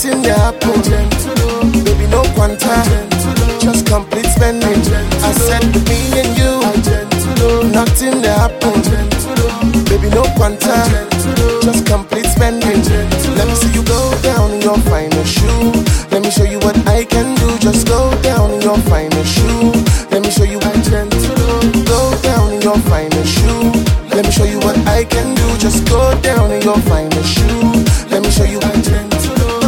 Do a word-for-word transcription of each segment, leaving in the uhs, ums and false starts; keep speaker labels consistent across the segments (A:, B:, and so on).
A: nothing they happen. Baby, no quanta, just complete spending. I said with me and you, nothing they happen. Baby, no quanta, just complete spending. Let me see you go down in your finest shoe. Let me show you what I can do. Just go down in your finest shoe. Let me show you what I can do. Go down in your finest shoe. Let me show you what I can do. Just go down in your finest shoe. Let me show you what I can do.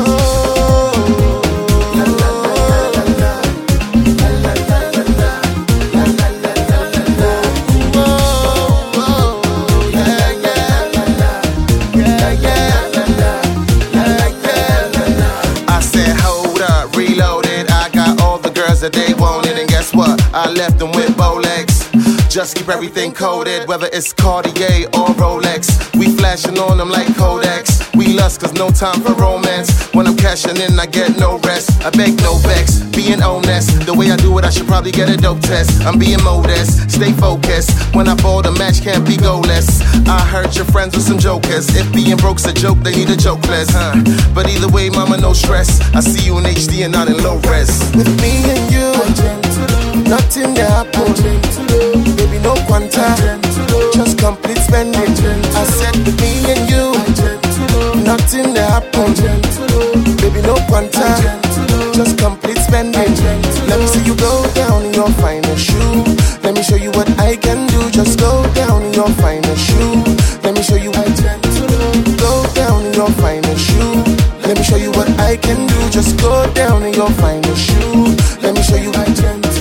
B: They wanted, and guess what? I left them with Bolex. Just keep everything coded, whether it's Cartier or Rolex. We flashing on them like Kodaks. We lust cause no time for romance. When I'm cashing in, I get no rest. I beg no vex, being honest. The way I do it, I should probably get a dope test. I'm being modest, stay focused. When I ball, the match can't be goalless. I heard your friends with some jokers. If being broke's a joke, they need a joke less, huh? But either way, mama, no stress. I see you in H D and not in low res.
A: With me and you, nothing they happen. Baby, no quanta, just complete spending. I said with me and you, nothing they happen. Baby, no quanta, just complete spending. Let me see you go down in your finest shoe. Let me show you what I can do. Just go down in your finest shoe. Let me show you what I can do. Go down in your finest shoe. Let me show you what I can do. Just go down in your finest shoe. Let me show you what I can do.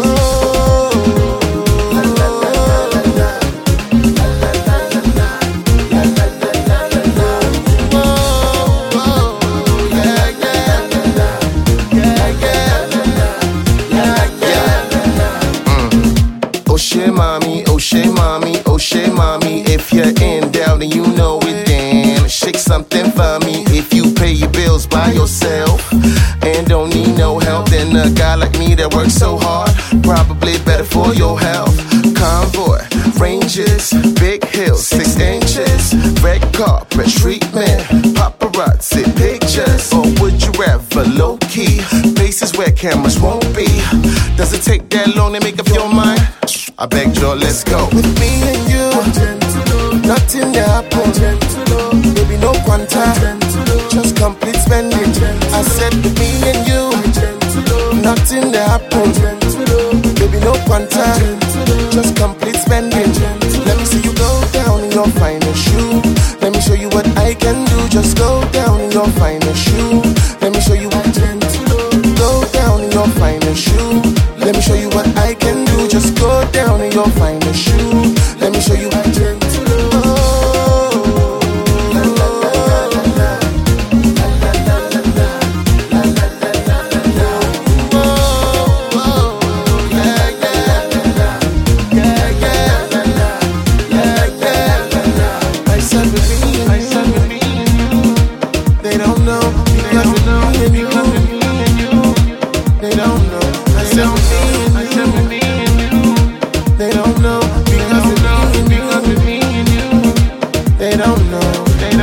B: If you're in doubt and you know it, then shake something for me. If you pay your bills by yourself and don't need no help, then a guy like me that works so hard, probably better for your health. Convoy, ranges, big hills, six inches, red carpet treatment, paparazzi pictures. Or would you rather low key, places where cameras won't be? Does it take that long to make up your mind? I beg you, let's go.
A: With me and you, nothing they happen. Baby, no quanta, just complete spending. I said with me and you, nothing they happen. Baby, no quanta, just complete spending. Let me see you go down in your finest shoe. Let me show you what I can do. Just go down in your finest shoe. Let me show you what I can do. Go down in your finest shoe. Let me show you what I can do. Just go down in your finest shoe. Let me show you what I can do.
B: They don't know.